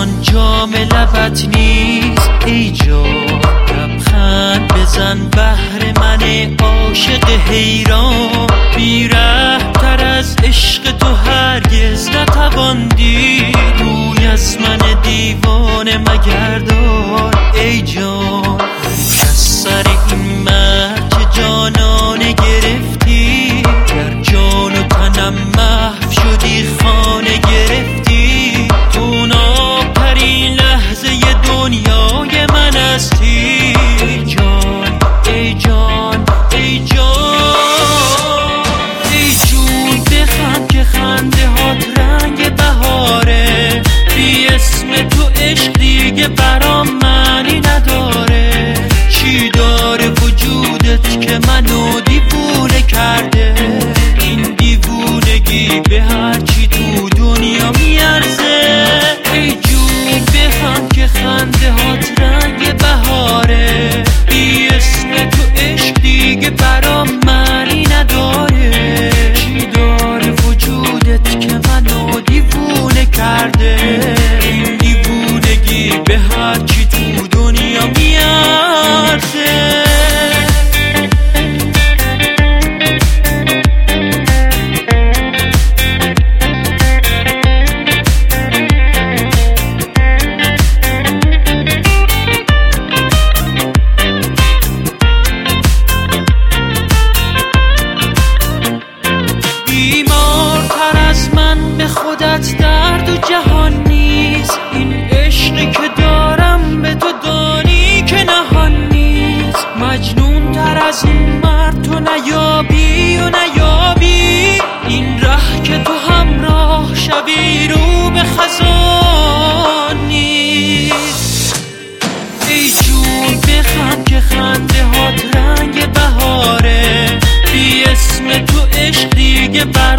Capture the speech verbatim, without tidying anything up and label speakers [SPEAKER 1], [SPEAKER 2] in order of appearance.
[SPEAKER 1] الان جام لبت نیست ای جان، لبخند بزن بهر من عاشق حیران. بی‌رحم تر از عشق تو هرگز نتوان دید، روی از من دیوانه مگردان ای جان. از سر این مرد که جانانه گرفتی، گر جان و تنم محو شدی خانه گرفتی. تو ناپرین لحظه دنیای من هستی ای جان ای جان ای جان. ای جون بخند که خنده هات رنگ بهاره، بی اسم تو عشق دیگه برام معنی نداره. چی داره وجودت که منو دیوونه کرده؟ این دیوونگی به هر چی تو دنیا میارزه. ای جون بخند که خنده هات رنگ بهاره، بی اسم تو عشق دیگه برام معنی نداره. چی داره وجودت که منو دیوونه کرده؟ این دیوونگی به هر چی تو دنیا میارزه. خودت درد و جهان نیست، این عشقی که دارم به تو دانی که نهان نیست. مجنون تر از این مرد تو نیابی و نیابی، این ره که تو همراه شوی رو به خزان نیست. ای جون بخند که خنده هات رنگ بهاره، بی اسم تو عشق دیگه بر